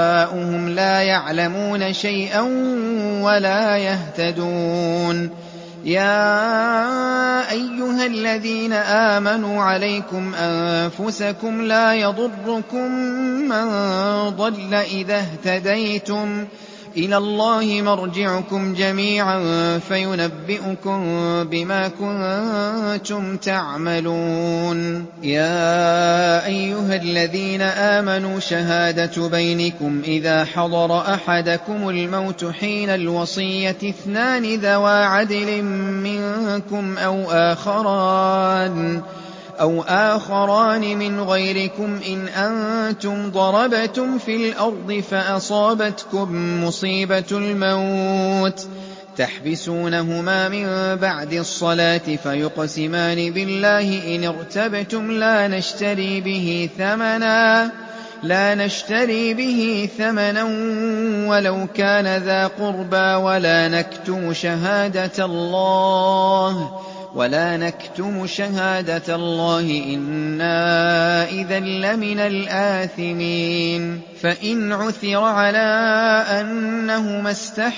آبَاؤُهُمْ لَا يَعْلَمُونَ شَيْئًا وَلَا يَهْتَدُونَ. يَا أَيُّهَا الَّذِينَ آمَنُوا عَلَيْكُمْ أَنفُسَكُمْ لَا يَضُرُّكُم مَّن ضَلَّ إِذَا اهْتَدَيْتُمْ ۚ إِلَى اللَّهِ مَرْجِعُكُمْ جَمِيعًا فَيُنَبِّئُكُم بِمَا كُنتُمْ تَعْمَلُونَ يَا أَيُّهَا الَّذِينَ آمَنُوا شَهَادَةُ بَيْنِكُمْ إِذَا حَضَرَ أَحَدَكُمُ الْمَوْتُ حِينَ الْوَصِيَّةِ اثْنَانِ ذَوَا عَدْلٍ مِّنكُمْ أَوْ آخَرَانِ أَوْ آخَرَانِ مِنْ غَيْرِكُمْ إِنْ أَنتُمْ ضَرَبْتُمْ فِي الْأَرْضِ فَأَصَابَتْكُم مُّصِيبَةُ الْمَوْتِ تَحْبِسُونَهُمَا مِن بَعْدِ الصَّلَاةِ فَيُقْسِمَانِ بِاللَّهِ إِنِ ارْتَبْتُمْ لَا نَشْتَرِي بِهِ ثَمَنًا لا نشتري به ثمنا ولو كان ذا قربى ولا نكتم شهادة الله ولا نكتم شهادة الله إنا إذا لمن الآثمين فإن عثر على أنهما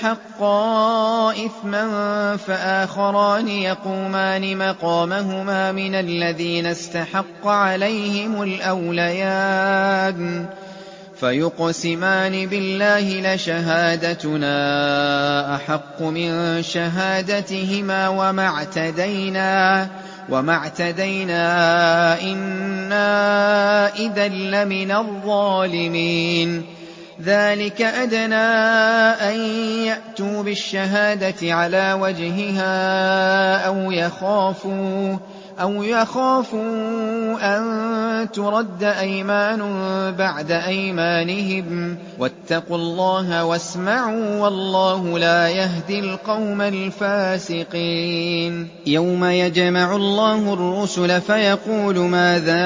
استحقا إثما فآخران يقومان مقامهما من الذين استحق عليهم الأوليان فيقسمان بالله لشهادتنا أحق من شهادتهما وما اعتدينا وما اعتدينا إنا إذا لمن الظالمين ذلك أدنى أن يأتوا بالشهادة على وجهها أو يخافوا أو يخافوا أن ترد أيمان بعد أيمانهم واتقوا الله واسمعوا والله لا يهدي القوم الفاسقين يوم يجمع الله الرسل فيقول ماذا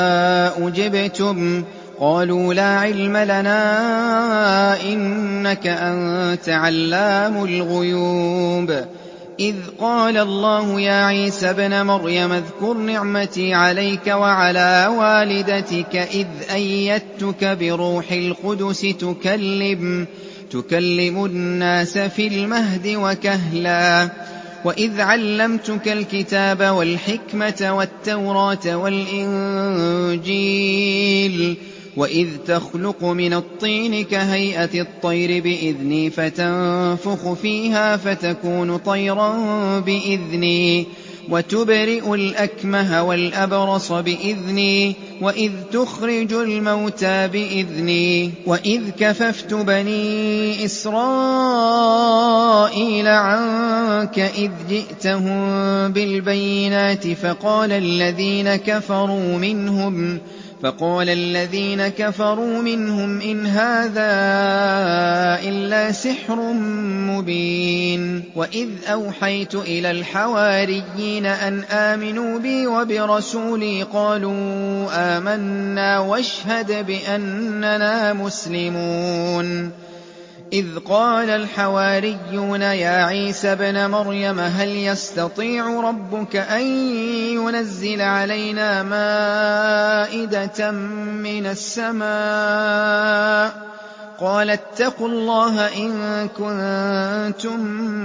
أجبتم قالوا لا علم لنا إنك أنت علام الغيوب إذ قال الله يا عيسى ابن مريم اذكر نعمتي عليك وعلى والدتك إذ أيدتك بروح القدس تكلم, تكلم الناس في المهد وكهلا وإذ علمتك الكتاب والحكمة والتوراة والإنجيل وإذ تخلق من الطين كهيئة الطير بإذني فتنفخ فيها فتكون طيرا بإذني وتبرئ الأكمه والأبرص بإذني وإذ تخرج الموتى بإذني وإذ كففت بني إسرائيل عنك إذ جئتهم بالبينات فقال الذين كفروا منهم فقال الذين كفروا منهم إن هذا إلا سحر مبين وإذ أوحيت إلى الحواريين أن آمنوا بي وبرسولي قالوا آمنا واشهد بأننا مسلمون إذ قال الحواريون يا عيسى ابن مريم هل يستطيع ربك أن ينزل علينا مائدة من السماء قال اتقوا الله إن كنتم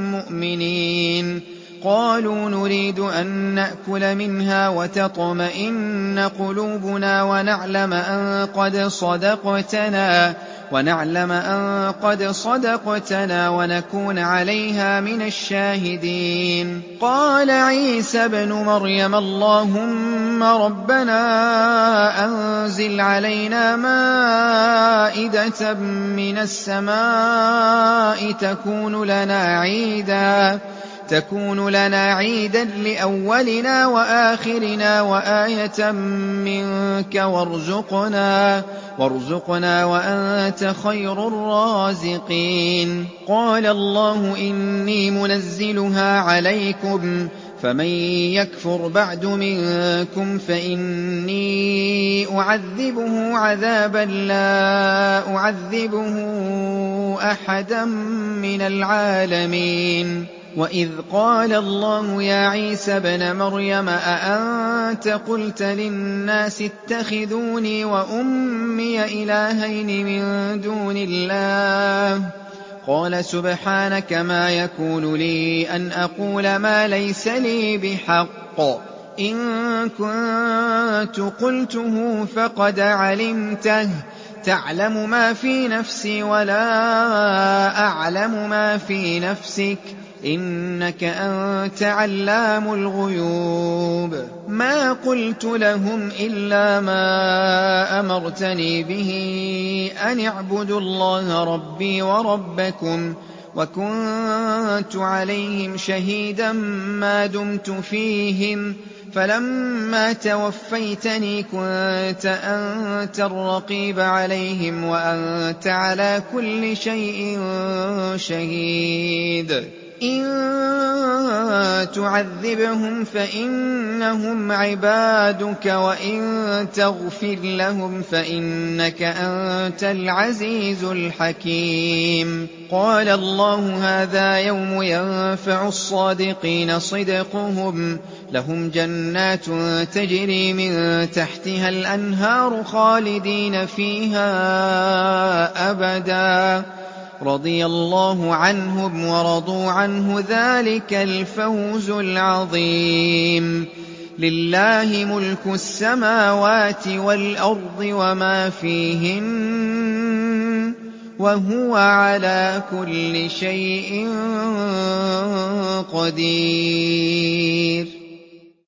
مؤمنين قالوا نريد أن نأكل منها وتطمئن قلوبنا ونعلم أن قد صدقتنا ونعلم أن قد صدقتنا ونكون عليها من الشاهدين قال عيسى ابن مريم اللهم ربنا أنزل علينا مائدة من السماء تكون لنا عيدا تكون لنا عيدا لأولنا وآخرنا وآية منك وارزقنا وارزقنا وأنت خير الرازقين قال الله إني منزلها عليكم فمن يكفر بعد منكم فإني أعذبه عذابا لا أعذبه أحدا من العالمين وإذ قال الله يا عيسى ابن مريم أأنت قلت للناس اتخذوني وأمي إلهين من دون الله قَالَ سُبْحَانَكَ مَا يَكُونُ لِي أَنْ أَقُولَ مَا لَيْسَ لِي بِحَقٍّ إِن كُنتُ قُلْتُهُ فَقَدْ عَلِمْتَهُ تَعْلَمُ مَا فِي نَفْسِي وَلَا أَعْلَمُ مَا فِي نَفْسِكَ إِنَّكَ أَنتَ عَلَّامُ الْغُيُوبِ مَا قُلْتُ لَهُمْ إِلَّا مَا أَمَرْتَنِي بِهِ أَنِ اعْبُدُوا اللَّهَ رَبِّي وَرَبَّكُمْ وَكُنتُ عَلَيْهِمْ شَهِيدًا مَا دُمْتُ فِيهِمْ فَلَمَّا تَوَفَّيْتَنِي كُنتَ أَنتَ الرَّقِيبَ عَلَيْهِمْ وَأَنتَ عَلَىٰ كُلِّ شَيْءٍ شَهِيدٌ إِن تُعَذِّبْهُمْ فَإِنَّهُمْ عِبَادُكَ وَإِن تَغْفِرْ لَهُمْ فَإِنَّكَ أَنتَ الْعَزِيزُ الْحَكِيمُ قَالَ اللَّهُ هَٰذَا يَوْمُ يَنفَعُ الصَّادِقِينَ صِدْقُهُمْ لَهُمْ جَنَّاتٌ تَجْرِي مِن تَحْتِهَا الْأَنْهَارُ خَالِدِينَ فِيهَا أَبَدًا رَضِيَ اللَّهُ عَنْهُمْ وَرَضُوا عَنْهُ ۚ ذَٰلِكَ الْفَوْزُ الْعَظِيمُ لِلَّهِ مُلْكُ السَّمَاوَاتِ وَالْأَرْضِ وَمَا فِيهِنَّ ۚ وَهُوَ عَلَىٰ كُلِّ شَيْءٍ قَدِيرٌ